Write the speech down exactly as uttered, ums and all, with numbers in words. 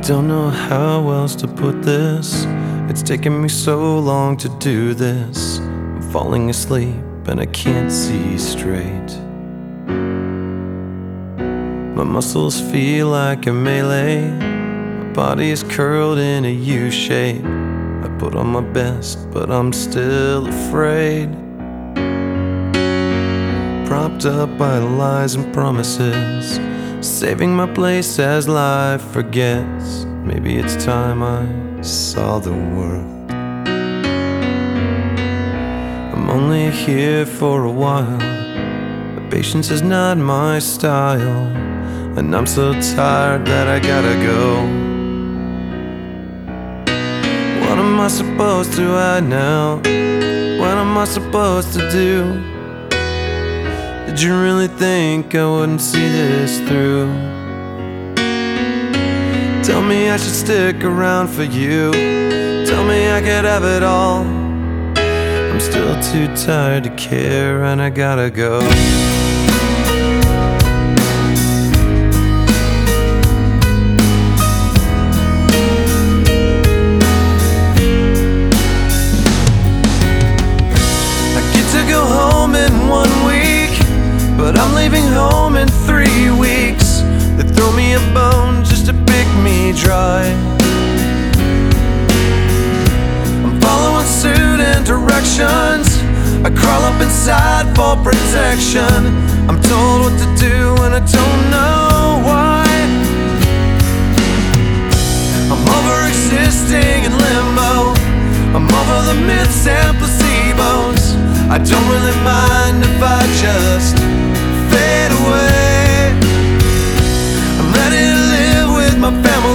Don't know how else to put this. It's taken me so long to do this. I'm falling asleep and I can't see straight. My muscles feel like a melee. My body is curled in a U shape. I put on my best, but I'm still afraid. Propped up by lies and promises, saving my place as life forgets. Maybe it's time I saw the world. I'm only here for a while, but patience is not my style, and I'm so tired that I gotta go. What am I supposed to hide now? What am I supposed to do? Did you really think I wouldn't see this through? Tell me I should stick around for you. Tell me I could have it all. I'm still too tired to care and I gotta go. I get to go home in one week, but I'm leaving home in three weeks. They throw me a bone just to pick me dry. I'm following suit and directions. I crawl up inside for protection. I'm told what to do and I don't know why. I'm over existing in limbo. I'm over the myths and placebos. I don't really mind if I just fade away. I'm ready to live with my family